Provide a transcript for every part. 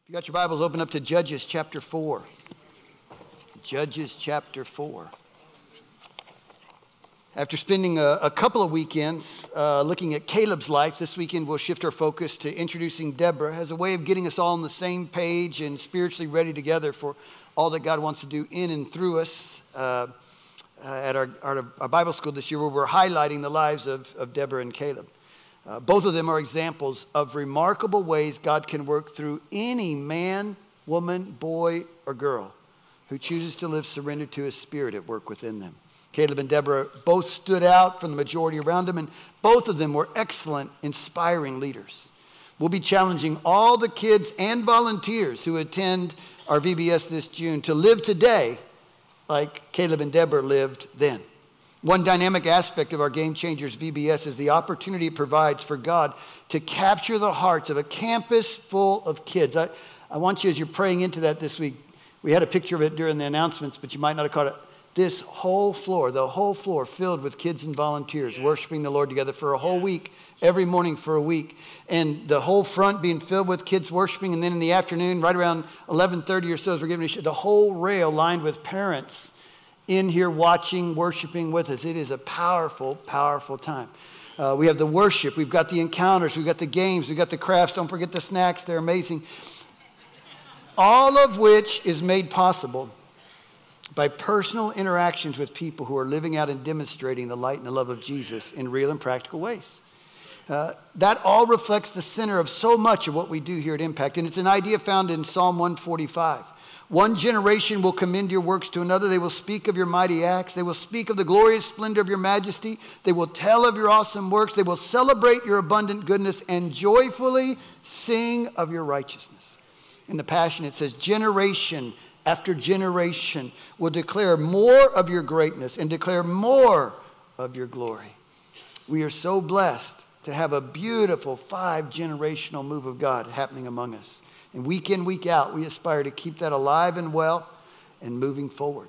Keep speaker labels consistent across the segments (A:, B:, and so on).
A: You got your Bibles open up to Judges chapter 4. Judges chapter 4. After spending a couple of weekends looking at Caleb's life, this weekend we'll shift our focus to introducing Deborah as a way of getting us all on the same page and spiritually ready together for all that God wants to do in and through us at our Bible school this year, where we're highlighting the lives of Deborah and Caleb. Both of them are examples of remarkable ways God can work through any man, woman, boy, or girl who chooses to live surrendered to his spirit at work within them. Caleb and Deborah both stood out from the majority around them, and both of them were excellent, inspiring leaders. We'll be challenging all the kids and volunteers who attend our VBS this June to live today like Caleb and Deborah lived then. One dynamic aspect of our Game Changers VBS is the opportunity it provides for God to capture the hearts of a campus full of kids. I want you, as you're praying into that this week, we had a picture of it during the announcements, but you might not have caught it. This whole floor, the whole floor filled with kids and volunteers worshiping the Lord together for a whole week, every morning for a week. And the whole front being filled with kids worshiping. And then in the afternoon, right around 11:30 or so, as we're giving the whole rail lined with parents in here watching, worshiping with us. It is a powerful, powerful time. We have the worship. We've got the encounters. We've got the games. We've got the crafts. Don't forget the snacks. They're amazing. All of which is made possible by personal interactions with people who are living out and demonstrating the light and the love of Jesus in real and practical ways. That all reflects the center of so much of what we do here at Impact. And it's an idea found in Psalm 145. One generation will commend your works to another. They will speak of your mighty acts. They will speak of the glorious splendor of your majesty. They will tell of your awesome works. They will celebrate your abundant goodness and joyfully sing of your righteousness. In the Passion, it says, generation after generation will declare more of your greatness and declare more of your glory. We are so blessed to have a beautiful 5-generational move of God happening among us. And week in, week out, we aspire to keep that alive and well and moving forward.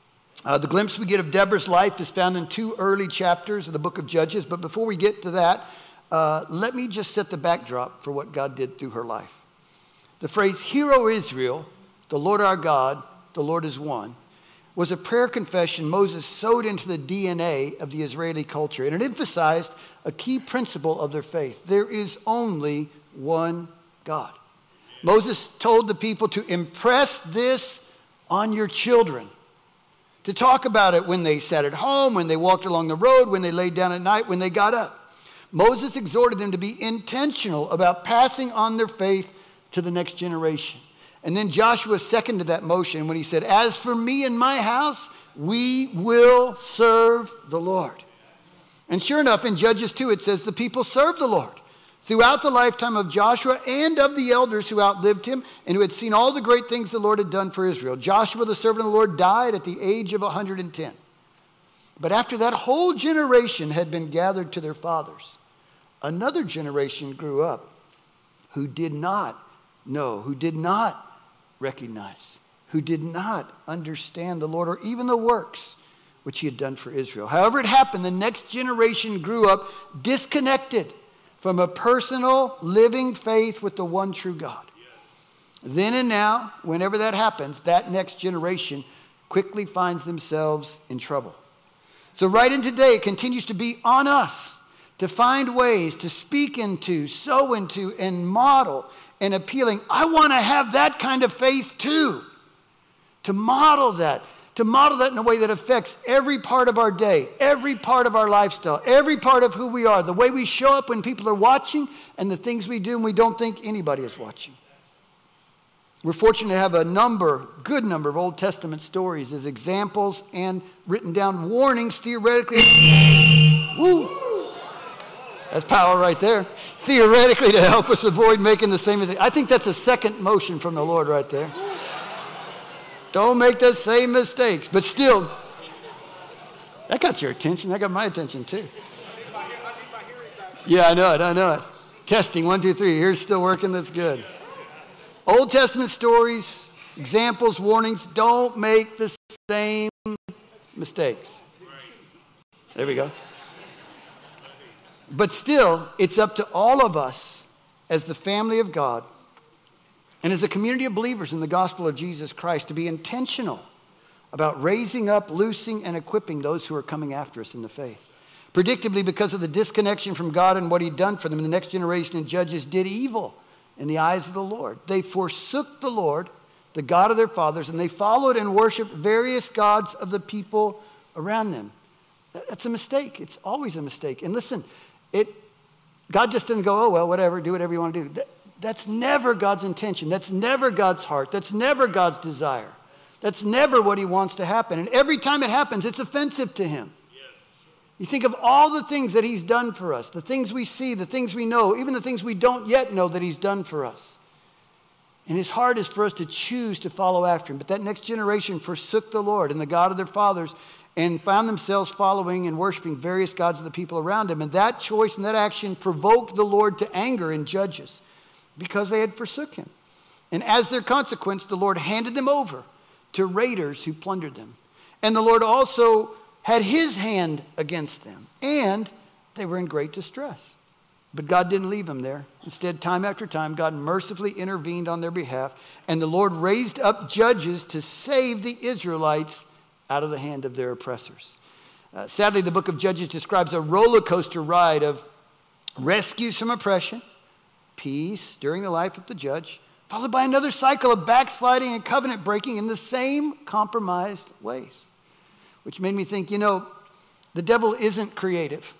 A: The glimpse we get of Deborah's life is found in 2 early chapters of the book of Judges. But before we get to that, let me just set the backdrop for what God did through her life. The phrase, "Hear, O Israel, the Lord our God, the Lord is one," was a prayer confession Moses sewed into the DNA of the Israeli culture. And it emphasized a key principle of their faith. There is only one God. Moses told the people to impress this on your children, to talk about it when they sat at home, when they walked along the road, when they laid down at night, when they got up. Moses exhorted them to be intentional about passing on their faith to the next generation. And then Joshua seconded that motion when he said, "As for me and my house, we will serve the Lord." And sure enough, in Judges 2, it says the people served the Lord throughout the lifetime of Joshua and of the elders who outlived him and who had seen all the great things the Lord had done for Israel. Joshua, the servant of the Lord, died at the age of 110. But after that whole generation had been gathered to their fathers, another generation grew up who did not know, who did not recognize, who did not understand the Lord or even the works which he had done for Israel. However it happened, the next generation grew up disconnected from a personal, living faith with the one true God. Then and now, whenever that happens, that next generation quickly finds themselves in trouble. So right in today, it continues to be on us to find ways to speak into, sow into, and model and appealing. I want to have that kind of faith too. To model that in a way that affects every part of our day, every part of our lifestyle, every part of who we are, the way we show up when people are watching, and the things we do when we don't think anybody is watching. We're fortunate to have a good number of Old Testament stories as examples and written down warnings theoretically. Woo! That's power right there. Theoretically, to help us avoid making the same mistake. I think that's a second motion from the Lord right there. Don't make the same mistakes. But still, that got your attention. That got my attention too. Yeah, I know it. Testing, 1, 2, 3. Here's still working. That's good. Old Testament stories, examples, warnings. Don't make the same mistakes. There we go. But still, it's up to all of us as the family of God And as a community of believers in the gospel of Jesus Christ, to be intentional about raising up, loosing, and equipping those who are coming after us in the faith. Predictably, because of the disconnection from God and what he'd done for them, the next generation of judges did evil in the eyes of the Lord. They forsook the Lord, the God of their fathers, and they followed and worshiped various gods of the people around them. That's a mistake. It's always a mistake. And listen, God just didn't go, oh, well, whatever, do whatever you want to do. That's never God's intention. That's never God's heart. That's never God's desire. That's never what he wants to happen. And every time it happens, it's offensive to him. You think of all the things that he's done for us, the things we see, the things we know, even the things we don't yet know that he's done for us. And his heart is for us to choose to follow after him. But that next generation forsook the Lord and the God of their fathers and found themselves following and worshiping various gods of the people around him. And that choice and that action provoked the Lord to anger in Judges because they had forsook him. And as their consequence, the Lord handed them over to raiders who plundered them. And the Lord also had his hand against them, and they were in great distress. But God didn't leave them there. Instead, time after time, God mercifully intervened on their behalf, and the Lord raised up judges to save the Israelites out of the hand of their oppressors. Sadly, the book of Judges describes a roller coaster ride of rescues from oppression, peace during the life of the judge, followed by another cycle of backsliding and covenant breaking in the same compromised ways. Which made me think, the devil isn't creative.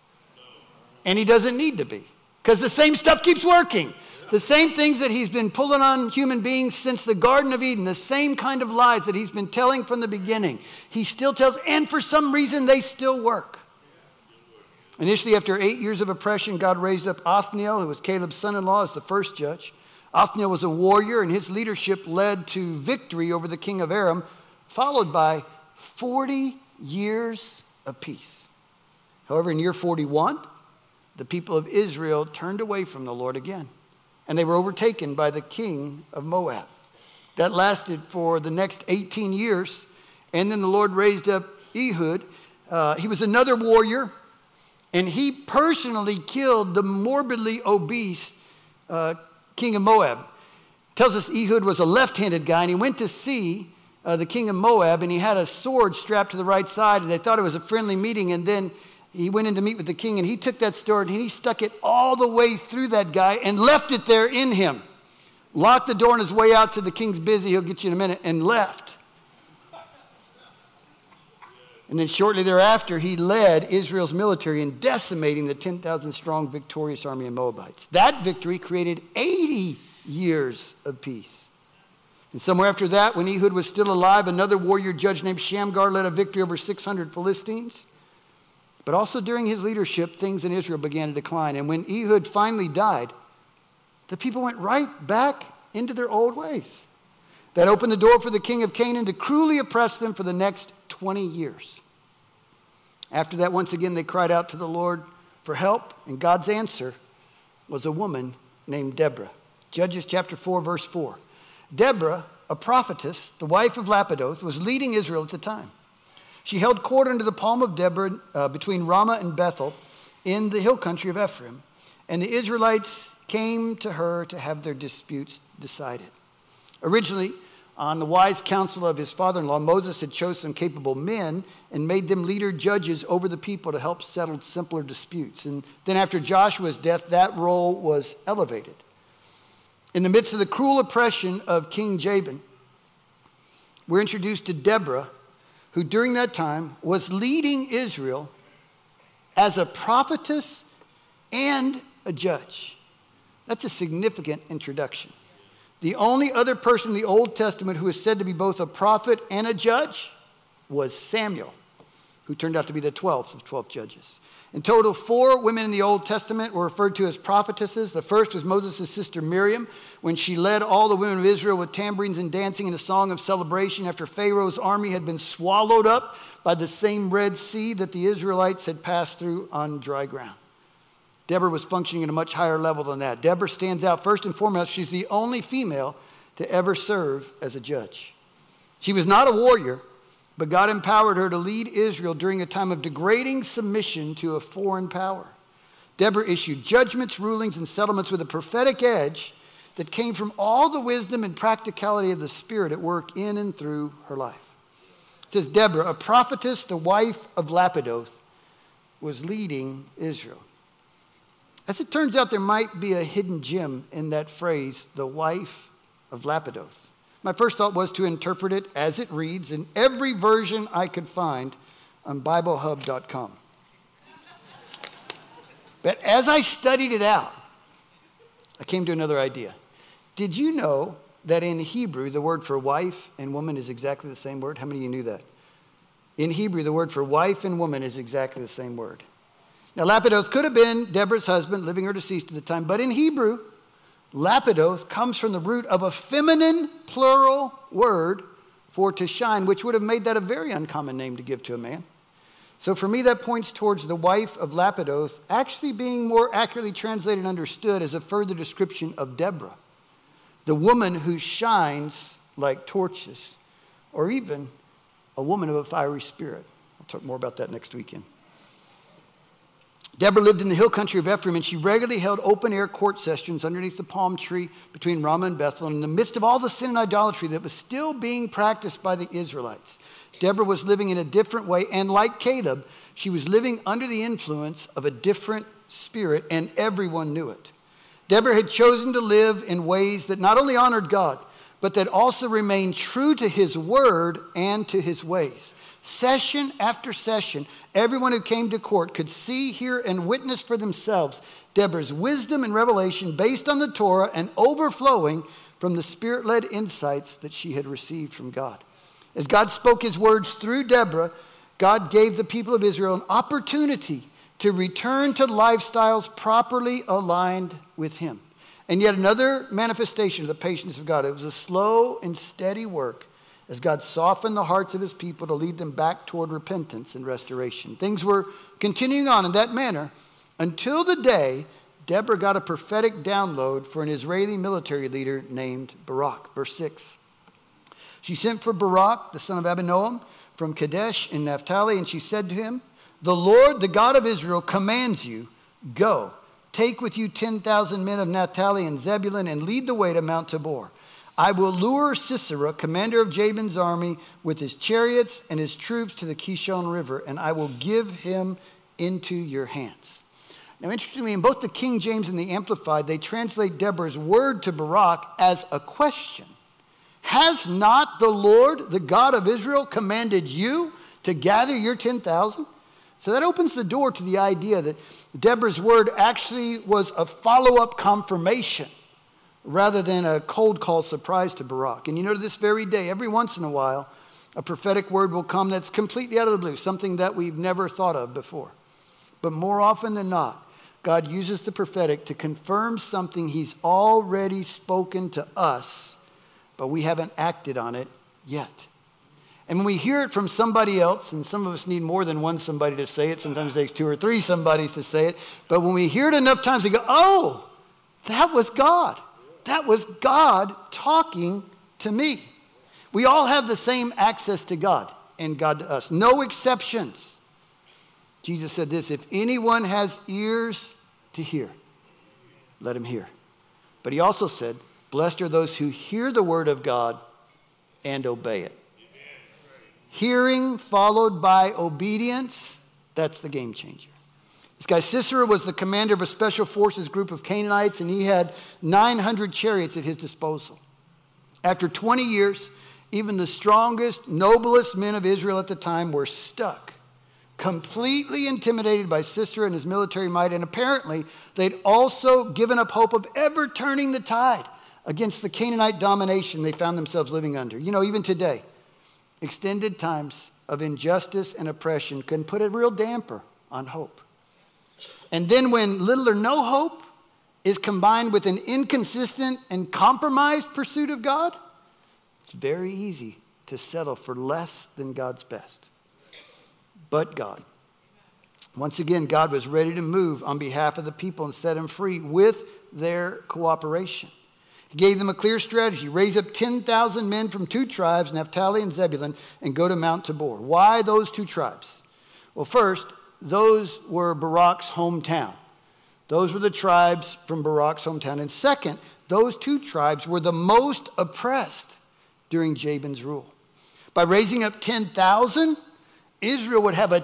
A: And he doesn't need to be. Because the same stuff keeps working. The same things that he's been pulling on human beings since the Garden of Eden. The same kind of lies that he's been telling from the beginning. He still tells, and for some reason they still work. Initially, after 8 years of oppression, God raised up Othniel, who was Caleb's son-in-law, as the first judge. Othniel was a warrior, and his leadership led to victory over the king of Aram, followed by 40 years of peace. However, in year 41, the people of Israel turned away from the Lord again, and they were overtaken by the king of Moab. That lasted for the next 18 years, and then the Lord raised up Ehud. He was another warrior, and he personally killed the morbidly obese king of Moab. It tells us Ehud was a left-handed guy, and he went to see the king of Moab, and he had a sword strapped to the right side, and they thought it was a friendly meeting, and then he went in to meet with the king, and he took that sword, and he stuck it all the way through that guy and left it there in him. Locked the door on his way out, said, the king's busy, he'll get you in a minute, and left. And then shortly thereafter, he led Israel's military in decimating the 10,000-strong victorious army of Moabites. That victory created 80 years of peace. And somewhere after that, when Ehud was still alive, another warrior judge named Shamgar led a victory over 600 Philistines. But also during his leadership, things in Israel began to decline. And when Ehud finally died, the people went right back into their old ways. That opened the door for the king of Canaan to cruelly oppress them for the next 20 years. After that, once again, they cried out to the Lord for help, and God's answer was a woman named Deborah. Judges chapter 4, verse 4. Deborah, a prophetess, the wife of Lapidoth, was leading Israel at the time. She held court under the palm of Deborah between Ramah and Bethel in the hill country of Ephraim, and the Israelites came to her to have their disputes decided. Originally, on the wise counsel of his father-in-law, Moses had chosen some capable men and made them leader judges over the people to help settle simpler disputes. And then after Joshua's death, that role was elevated. In the midst of the cruel oppression of King Jabin, we're introduced to Deborah, who during that time was leading Israel as a prophetess and a judge. That's a significant introduction. The only other person in the Old Testament who is said to be both a prophet and a judge was Samuel, who turned out to be the 12th of 12 judges. In total, 4 women in the Old Testament were referred to as prophetesses. The first was Moses' sister Miriam, when she led all the women of Israel with tambourines and dancing in a song of celebration after Pharaoh's army had been swallowed up by the same Red Sea that the Israelites had passed through on dry ground. Deborah was functioning at a much higher level than that. Deborah stands out first and foremost. She's the only female to ever serve as a judge. She was not a warrior, but God empowered her to lead Israel during a time of degrading submission to a foreign power. Deborah issued judgments, rulings, and settlements with a prophetic edge that came from all the wisdom and practicality of the Spirit at work in and through her life. It says, Deborah, a prophetess, the wife of Lapidoth, was leading Israel. As it turns out, there might be a hidden gem in that phrase, the wife of Lapidoth. My first thought was to interpret it as it reads in every version I could find on BibleHub.com. But as I studied it out, I came to another idea. Did you know that in Hebrew, the word for wife and woman is exactly the same word? How many of you knew that? In Hebrew, the word for wife and woman is exactly the same word. Now, Lapidoth could have been Deborah's husband, living or deceased at the time, but in Hebrew, Lapidoth comes from the root of a feminine plural word for to shine, which would have made that a very uncommon name to give to a man. So for me, that points towards the wife of Lapidoth actually being more accurately translated and understood as a further description of Deborah, the woman who shines like torches, or even a woman of a fiery spirit. I'll talk more about that next weekend. Deborah lived in the hill country of Ephraim, and she regularly held open-air court sessions underneath the palm tree between Ramah and Bethel. And in the midst of all the sin and idolatry that was still being practiced by the Israelites, Deborah was living in a different way. And like Caleb, she was living under the influence of a different spirit, and everyone knew it. Deborah had chosen to live in ways that not only honored God, but that also remained true to his word and to his ways. Session after session, everyone who came to court could see, hear, and witness for themselves Deborah's wisdom and revelation based on the Torah and overflowing from the Spirit-led insights that she had received from God. As God spoke his words through Deborah, God gave the people of Israel an opportunity to return to lifestyles properly aligned with him. And yet another manifestation of the patience of God. It was a slow and steady work as God softened the hearts of his people to lead them back toward repentance and restoration. Things were continuing on in that manner until the day Deborah got a prophetic download for an Israeli military leader named Barak. Verse 6. She sent for Barak, the son of Abinoam, from Kadesh in Naphtali, and she said to him, "The Lord, the God of Israel, commands you, go, take with you 10,000 men of Naphtali and Zebulun and lead the way to Mount Tabor. I will lure Sisera, commander of Jabin's army, with his chariots and his troops to the Kishon River, and I will give him into your hands." Now, interestingly, in both the King James and the Amplified, they translate Deborah's word to Barak as a question. Has not the Lord, the God of Israel, commanded you to gather your 10,000? So that opens the door to the idea that Deborah's word actually was a follow-up confirmation rather than a cold call surprise to Barak. And you know, to this very day, every once in a while, a prophetic word will come that's completely out of the blue, something that we've never thought of before. But more often than not, God uses the prophetic to confirm something he's already spoken to us, but we haven't acted on it yet. And when we hear it from somebody else, and some of us need more than one somebody to say it, sometimes it takes 2 or 3 somebodies to say it, but when we hear it enough times, we go, oh, that was God. That was God talking to me. We all have the same access to God and God to us. No exceptions. Jesus said this, if anyone has ears to hear, let him hear. But he also said, blessed are those who hear the word of God and obey it. Hearing followed by obedience, that's the game changer. This guy Sisera was the commander of a special forces group of Canaanites, and he had 900 chariots at his disposal. After 20 years, even the strongest, noblest men of Israel at the time were stuck, completely intimidated by Sisera and his military might, and apparently they'd also given up hope of ever turning the tide against the Canaanite domination they found themselves living under. You know, even today, extended times of injustice and oppression can put a real damper on hope. And then when little or no hope is combined with an inconsistent and compromised pursuit of God, it's very easy to settle for less than God's best. But God. Once again, God was ready to move on behalf of the people and set them free with their cooperation. He gave them a clear strategy. Raise up 10,000 men from 2 tribes, Naphtali and Zebulun, and go to Mount Tabor. Why those 2 tribes? Well, first, those were Barak's hometown. Those were the tribes from Barak's hometown. And second, those two tribes were the most oppressed during Jabin's rule. By raising up 10,000, Israel would have a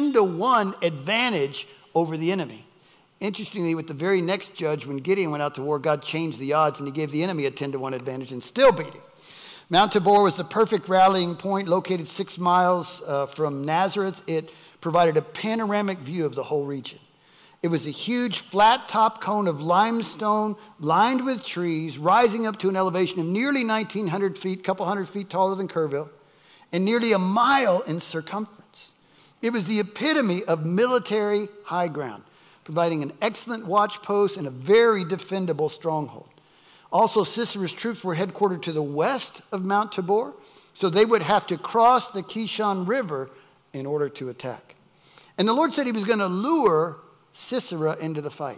A: 10-1 advantage over the enemy. Interestingly, with the very next judge, when Gideon went out to war, God changed the odds and he gave the enemy a 10-1 advantage and still beat him. Mount Tabor was the perfect rallying point, located 6 miles from Nazareth. It provided a panoramic view of the whole region. It was a huge flat-top cone of limestone lined with trees, rising up to an elevation of nearly 1,900 feet, a couple hundred feet taller than Kerrville, and nearly a mile in circumference. It was the epitome of military high ground, providing an excellent watch post and a very defendable stronghold. Also, Sisera's troops were headquartered to the west of Mount Tabor, so they would have to cross the Kishon River in order to attack. And the Lord said he was going to lure Sisera into the fight.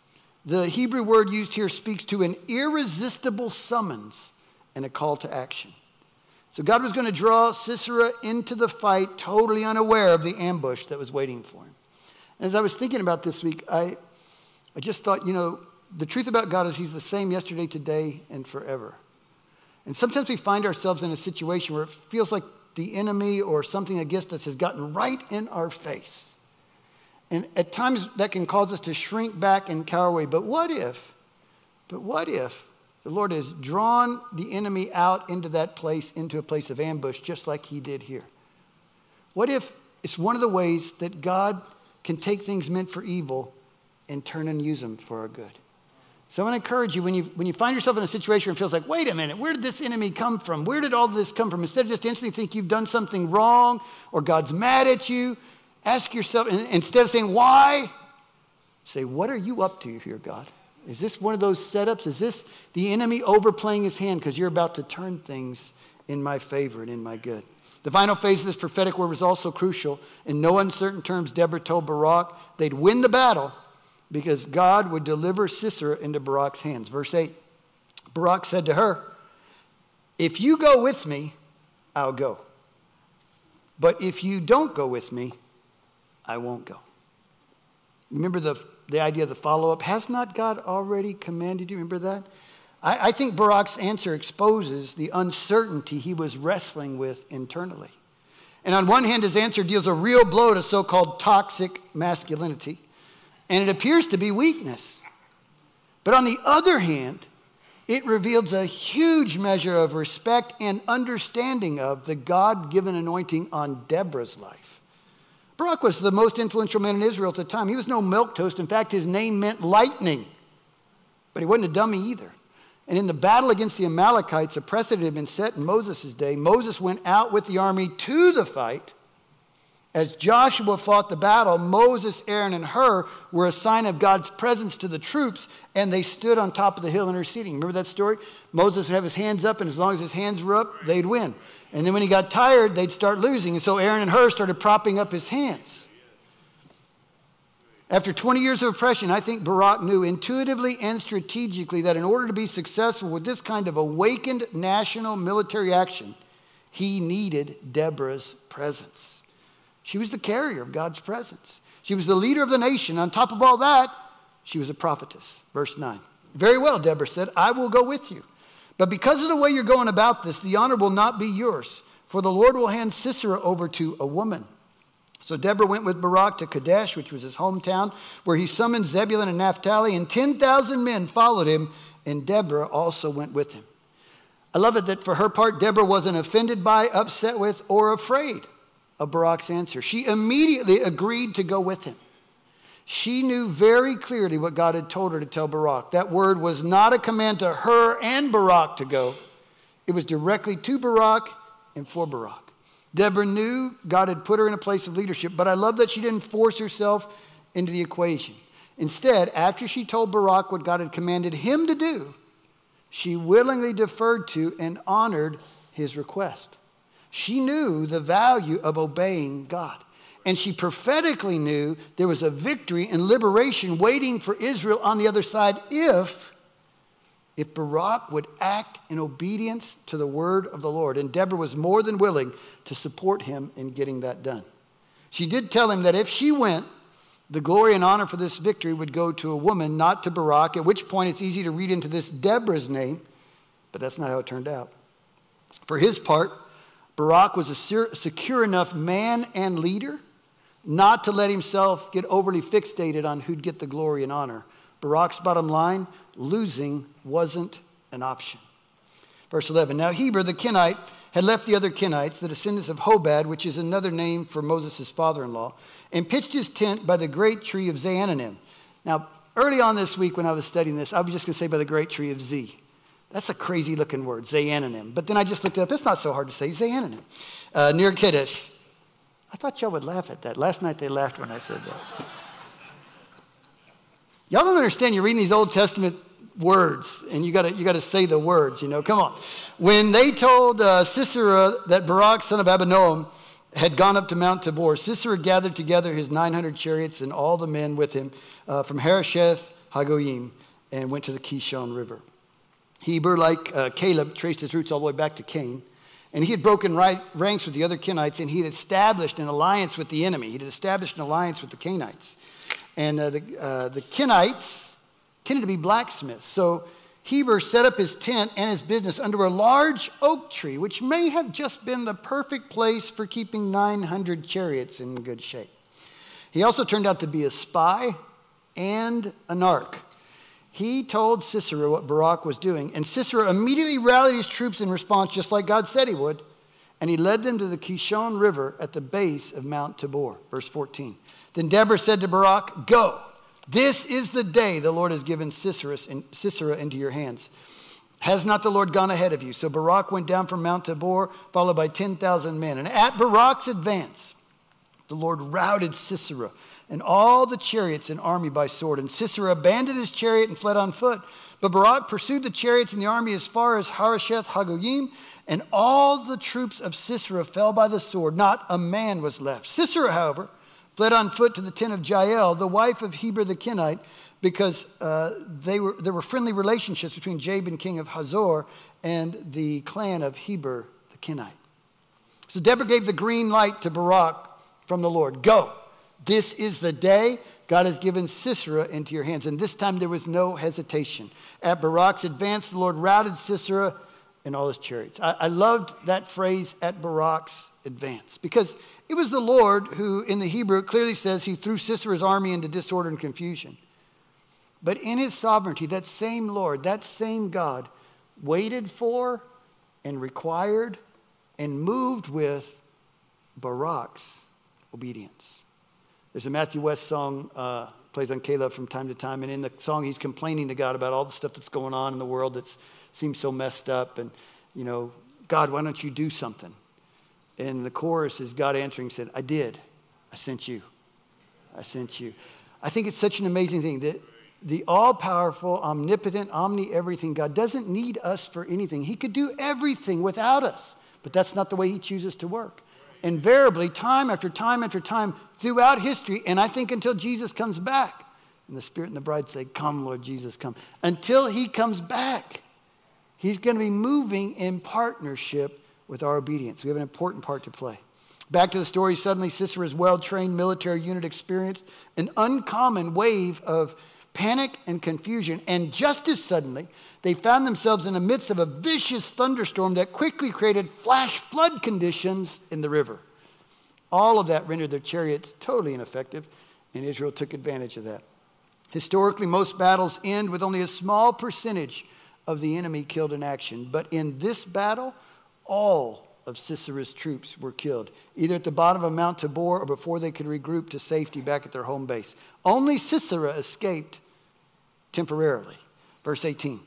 A: The Hebrew word used here speaks to an irresistible summons and a call to action. So God was going to draw Sisera into the fight, totally unaware of the ambush that was waiting for him. And as I was thinking about this week, I just thought, the truth about God is he's the same yesterday, today, and forever. And sometimes we find ourselves in a situation where it feels like the enemy or something against us has gotten right in our face. And at times that can cause us to shrink back and cower away. But what if the Lord has drawn the enemy out into that place, into a place of ambush, just like he did here? What if it's one of the ways that God can take things meant for evil and turn and use them for our good? So I want to encourage you, when you find yourself in a situation where it feels like, wait a minute, where did this enemy come from? Where did all this come from? Instead of just instantly think you've done something wrong or God's mad at you, ask yourself, instead of saying, why? Say, what are you up to here, God? Is this one of those setups? Is this the enemy overplaying his hand because you're about to turn things in my favor and in my good? The final phase of this prophetic word was also crucial. In no uncertain terms, Deborah told Barak they'd win the battle because God would deliver Sisera into Barak's hands. Verse 8, Barak said to her, if you go with me, I'll go. But if you don't go with me, I won't go. Remember the idea of the follow-up? Has not God already commanded you? Remember that? I think Barak's answer exposes the uncertainty he was wrestling with internally. And on one hand, his answer deals a real blow to so-called toxic masculinity. And it appears to be weakness. But on the other hand, it reveals a huge measure of respect and understanding of the God-given anointing on Deborah's life. Barak was the most influential man in Israel at the time. He was no milquetoast. In fact, his name meant lightning. But he wasn't a dummy either. And in the battle against the Amalekites, a precedent had been set in Moses' day. Moses went out with the army to the fight. As Joshua fought the battle, Moses, Aaron, and Hur were a sign of God's presence to the troops, and they stood on top of the hill interceding. Remember that story? Moses would have his hands up, and as long as his hands were up, they'd win. And then when he got tired, they'd start losing. And so Aaron and Hur started propping up his hands. After 20 years of oppression, I think Barak knew intuitively and strategically that in order to be successful with this kind of awakened national military action, he needed Deborah's presence. She was the carrier of God's presence. She was the leader of the nation. On top of all that, she was a prophetess. Verse 9. Very well, Deborah said, I will go with you. But because of the way you're going about this, the honor will not be yours, for the Lord will hand Sisera over to a woman. So Deborah went with Barak to Kadesh, which was his hometown, where he summoned Zebulun and Naphtali, and 10,000 men followed him, and Deborah also went with him. I love it that for her part, Deborah wasn't offended by, upset with, or afraid of Barak's answer. She immediately agreed to go with him. She knew very clearly what God had told her to tell Barak. That word was not a command to her and Barak to go. It was directly to Barak and for Barak. Deborah knew God had put her in a place of leadership, but I love that she didn't force herself into the equation. Instead, after she told Barak what God had commanded him to do, she willingly deferred to and honored his request. She knew the value of obeying God. And she prophetically knew there was a victory and liberation waiting for Israel on the other side if Barak would act in obedience to the word of the Lord. And Deborah was more than willing to support him in getting that done. She did tell him that if she went, the glory and honor for this victory would go to a woman, not to Barak, at which point it's easy to read into this Deborah's name, but that's not how it turned out. For his part, Barak was a secure enough man and leader not to let himself get overly fixated on who'd get the glory and honor. Barak's bottom line, losing wasn't an option. Verse 11, now Heber the Kenite had left the other Kenites, the descendants of Hobab, which is another name for Moses' father-in-law, and pitched his tent by the great tree of Zaanannim. Now, early on this week when I was studying this, I was just going to say by the great tree of Z. That's a crazy looking word, Zaanannim. But then I just looked it up. It's not so hard to say, Zaanannim, near Kadesh. I thought y'all would laugh at that. Last night they laughed when I said that. Y'all don't understand. You're reading these Old Testament words, and you got to say the words. Come on. When they told Sisera that Barak, son of Abinoam, had gone up to Mount Tabor, Sisera gathered together his 900 chariots and all the men with him from Harosheth Hagoyim and went to the Kishon River. Heber, like Caleb, traced his roots all the way back to Cain. And he had broken ranks with the other Kenites, and he had established an alliance with the enemy. He had established an alliance with the Canaanites. And the Kenites tended to be blacksmiths. So Heber set up his tent and his business under a large oak tree, which may have just been the perfect place for keeping 900 chariots in good shape. He also turned out to be a spy and a narc. He told Sisera what Barak was doing, and Sisera immediately rallied his troops in response, just like God said he would, and he led them to the Kishon River at the base of Mount Tabor. Verse 14. Then Deborah said to Barak, go. This is the day the Lord has given Sisera into your hands. Has not the Lord gone ahead of you? So Barak went down from Mount Tabor, followed by 10,000 men. And at Barak's advance, the Lord routed Sisera and all the chariots and army by sword. And Sisera abandoned his chariot and fled on foot. But Barak pursued the chariots and the army as far as Harosheth Hagoyim, and all the troops of Sisera fell by the sword. Not a man was left. Sisera, however, fled on foot to the tent of Jael, the wife of Heber the Kenite, because there were friendly relationships between Jabin, king of Hazor, and the clan of Heber the Kenite. So Deborah gave the green light to Barak from the Lord. Go. This is the day God has given Sisera into your hands. And this time there was no hesitation. At Barak's advance, the Lord routed Sisera and all his chariots. I loved that phrase, at Barak's advance, because it was the Lord who, in the Hebrew, clearly says he threw Sisera's army into disorder and confusion. But in his sovereignty, that same Lord, that same God, waited for and required and moved with Barak's obedience. There's a Matthew West song, plays on Caleb from time to time, and in the song he's complaining to God about all the stuff that's going on in the world that seems so messed up, and, God, why don't you do something? And the chorus is God answering, said, I did. I sent you. I sent you. I think it's such an amazing thing that the all-powerful, omnipotent, omni-everything God doesn't need us for anything. He could do everything without us, but that's not the way he chooses to work. Invariably, time after time after time throughout history, and I think until Jesus comes back, and the Spirit and the bride say, come, Lord Jesus, come. Until he comes back, he's going to be moving in partnership with our obedience. We have an important part to play. Back to the story, suddenly Sisera's well-trained military unit experienced an uncommon wave of panic and confusion. And just as suddenly, they found themselves in the midst of a vicious thunderstorm that quickly created flash flood conditions in the river. All of that rendered their chariots totally ineffective, and Israel took advantage of that. Historically, most battles end with only a small percentage of the enemy killed in action. But in this battle, all of Sisera's troops were killed, either at the bottom of Mount Tabor or before they could regroup to safety back at their home base. Only Sisera escaped temporarily. Verse 18.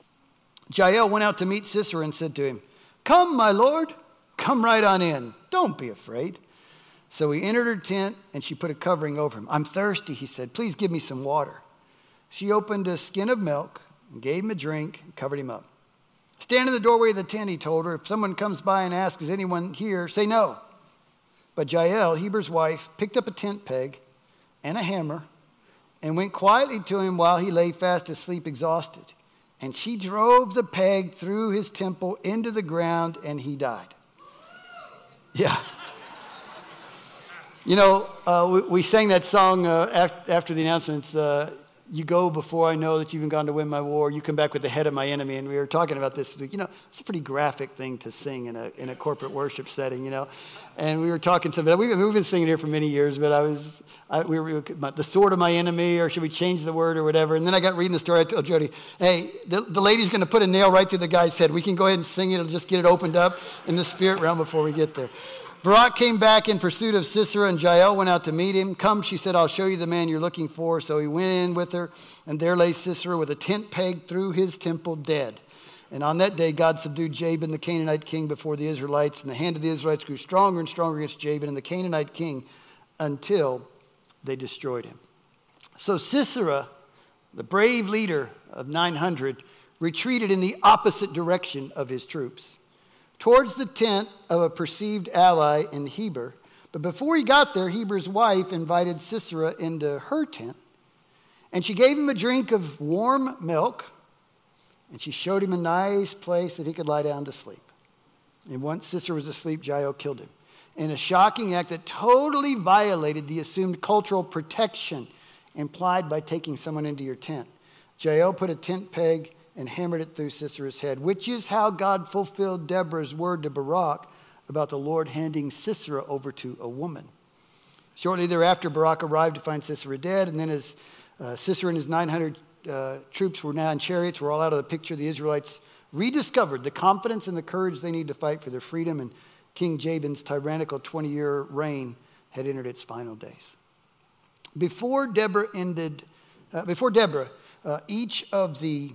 A: Jael went out to meet Sisera and said to him, come, my lord, come right on in. Don't be afraid. So he entered her tent and she put a covering over him. I'm thirsty, he said. Please give me some water. She opened a skin of milk and gave him a drink and covered him up. Stand in the doorway of the tent, he told her. If someone comes by and asks, is anyone here? Say no. But Jael, Heber's wife, picked up a tent peg and a hammer and went quietly to him while he lay fast asleep, exhausted. And she drove the peg through his temple into the ground, and he died. Yeah. We sang that song after the announcements, you go before I know that you've even gone to win my war. You come back with the head of my enemy. And we were talking about this week. It's a pretty graphic thing to sing in a corporate worship setting, And we were talking something. We've been singing here for many years, but we were the sword of my enemy, or should we change the word or whatever? And then I got reading the story. I told Jody, hey, the lady's going to put a nail right through the guy's head. We can go ahead and sing it. It'll just get it opened up in the spirit realm before we get there. Barak came back in pursuit of Sisera, and Jael went out to meet him. Come, she said, I'll show you the man you're looking for. So he went in with her, and there lay Sisera with a tent peg through his temple, dead. And on that day, God subdued Jabin, the Canaanite king, before the Israelites, and the hand of the Israelites grew stronger and stronger against Jabin and the Canaanite king until they destroyed him. So Sisera, the brave leader of 900, retreated in the opposite direction of his troops, towards the tent of a perceived ally in Heber. But before he got there, Heber's wife invited Sisera into her tent, and she gave him a drink of warm milk, and she showed him a nice place that he could lie down to sleep. And once Sisera was asleep, Jael killed him, in a shocking act that totally violated the assumed cultural protection implied by taking someone into your tent. Jael put a tent peg and hammered it through Sisera's head, which is how God fulfilled Deborah's word to Barak about the Lord handing Sisera over to a woman. Shortly thereafter, Barak arrived to find Sisera dead, and then as Sisera and his 900 troops were now in chariots, were all out of the picture, the Israelites rediscovered the confidence and the courage they need to fight for their freedom, and King Jabin's tyrannical 20-year reign had entered its final days. Before Deborah, each of the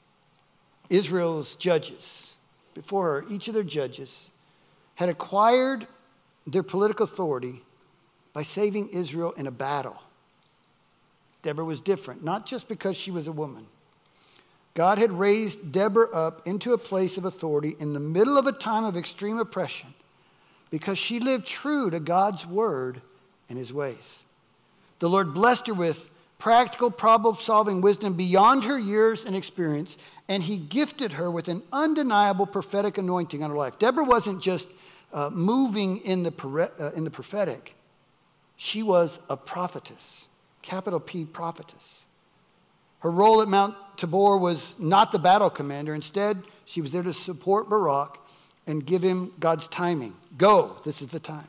A: Israel's judges, before her, each of their judges had acquired their political authority by saving Israel in a battle. Deborah was different, not just because she was a woman. God had raised Deborah up into a place of authority in the middle of a time of extreme oppression because she lived true to God's word and his ways. The Lord blessed her with practical problem-solving wisdom beyond her years and experience, and he gifted her with an undeniable prophetic anointing on her life. Deborah wasn't just moving in the prophetic. She was a prophetess, capital P, prophetess. Her role at Mount Tabor was not the battle commander. Instead, she was there to support Barak and give him God's timing. Go, this is the time.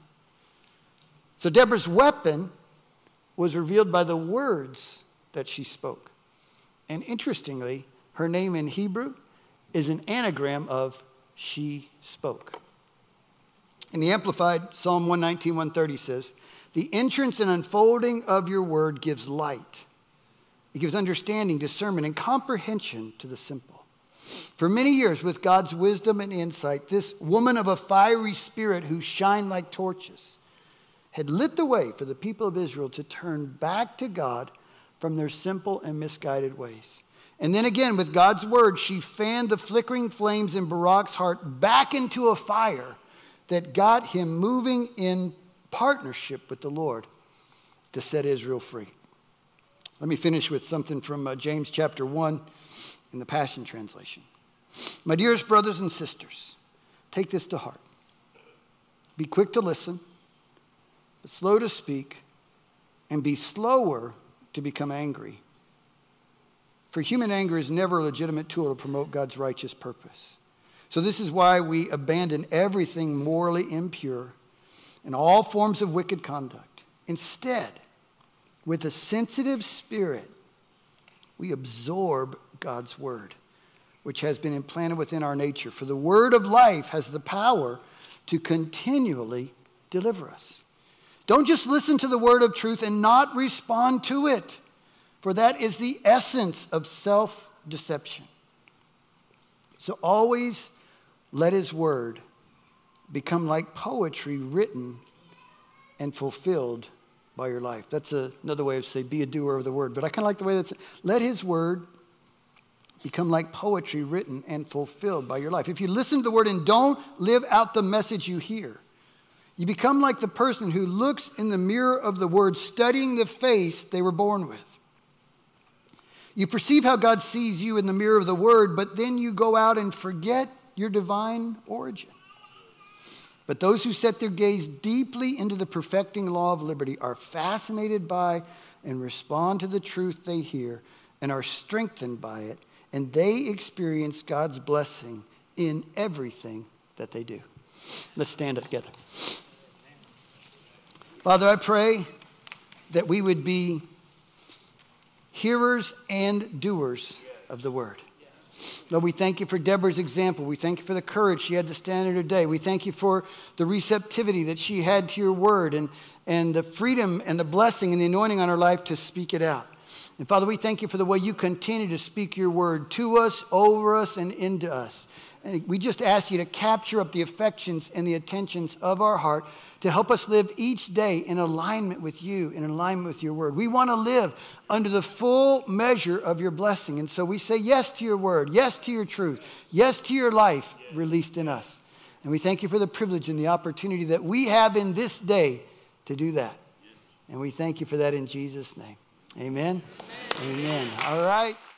A: So Deborah's weapon was revealed by the words that she spoke. And interestingly, her name in Hebrew is an anagram of she spoke. In the Amplified, Psalm 119, 130 says, the entrance and unfolding of your word gives light. It gives understanding, discernment, and comprehension to the simple. For many years, with God's wisdom and insight, this woman of a fiery spirit who shined like torches had lit the way for the people of Israel to turn back to God from their simple and misguided ways. And then again, with God's word, she fanned the flickering flames in Barak's heart back into a fire that got him moving in partnership with the Lord to set Israel free. Let me finish with something from James chapter 1 in the Passion Translation. My dearest brothers and sisters, take this to heart. Be quick to listen, but slow to speak, and be slower to become angry. For human anger is never a legitimate tool to promote God's righteous purpose. So this is why we abandon everything morally impure and all forms of wicked conduct. Instead, with a sensitive spirit, we absorb God's word, which has been implanted within our nature. For the word of life has the power to continually deliver us. Don't just listen to the word of truth and not respond to it, for that is the essence of self-deception. So always let his word become like poetry written and fulfilled by your life. That's another way of saying be a doer of the word. But I kind of like the way that's, let his word become like poetry written and fulfilled by your life. If you listen to the word and don't live out the message you hear, you become like the person who looks in the mirror of the word, studying the face they were born with. You perceive how God sees you in the mirror of the word, but then you go out and forget your divine origin. But those who set their gaze deeply into the perfecting law of liberty are fascinated by and respond to the truth they hear and are strengthened by it, and they experience God's blessing in everything that they do. Let's stand up together. Father, I pray that we would be hearers and doers of the word. Lord, we thank you for Deborah's example. We thank you for the courage she had to stand in her day. We thank you for the receptivity that she had to your word and the freedom and the blessing and the anointing on her life to speak it out. And Father, we thank you for the way you continue to speak your word to us, over us, and into us. And we just ask you to capture up the affections and the attentions of our heart to help us live each day in alignment with you, in alignment with your word. We want to live under the full measure of your blessing. And so we say yes to your word, yes to your truth, yes to your life released in us. And we thank you for the privilege and the opportunity that we have in this day to do that. And we thank you for that in Jesus' name. Amen. Amen. All right.